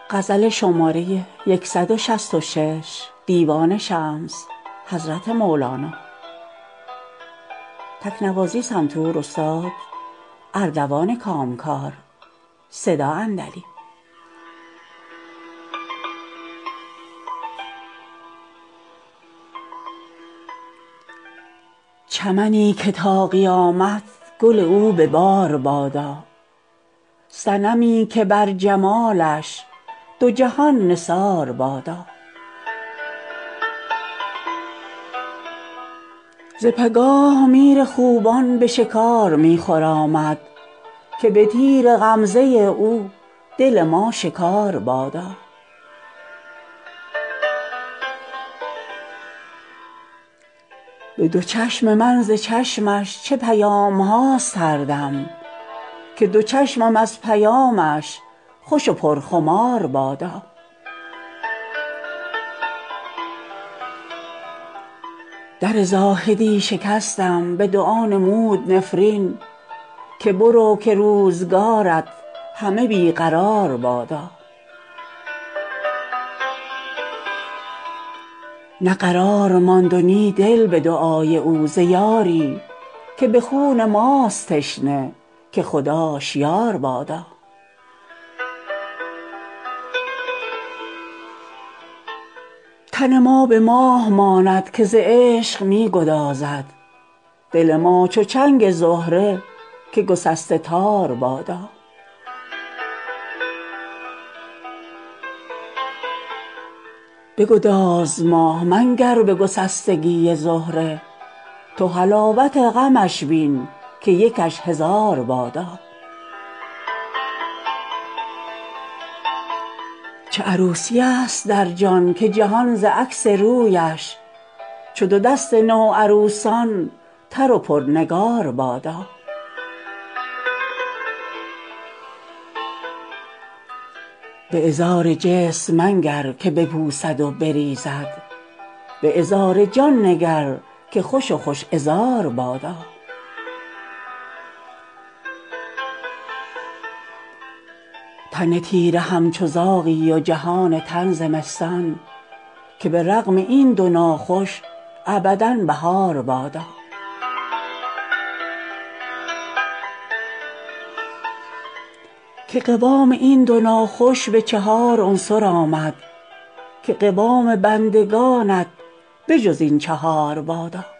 غزل شماره 166 دیوان شمس حضرت مولانا تکنوازی سنتور استاد اردوان کامکار صدا اندلی. چمنی که تا قیامت گل او به بار بادا، صنمی که بر جمالش دو جهان نثار بادا. ز پگاه میر خوبان به شکار می خرامد که به تیر غمزه او دل ما شکار بادا. به دو چشم من ز چشمش چه پیام هاست هر دم، که دو چشمم از پیامش خوش و پرخمار بادا. در زاهدی شکستم به دعا نمود نفرین، که برو که روزگارت همه بی قرار بادا. نه قرار ماند و نی دل به دعای او ز یاری، که به خون ماست تشنه که خداش یار بادا. تن ما به ماه ماند که ز عشق می گدازد، دل ما چو چنگ زهره که گسسته تار بادا. بگداز ماه منگر به گسستگی زهره، تو حلاوت غمش بین که یکش هزار بادا. چه عروسی است در جان که جهان ز عکس رویش، چو دو دست نوعروسان تر و پرنگار بادا. به عذار جسم منگر که بپوسد و بریزد، به عذار جان نگر که خوش و خوش عذار بادا. تن تیره همچو زاغی و جهان تن زمستان، که به رغم این دو ناخوش ابدا بهار بادا. که قوام این دو ناخوش به چهار عنصر آمد، که قوام بندگانت به جز این چهار بادا.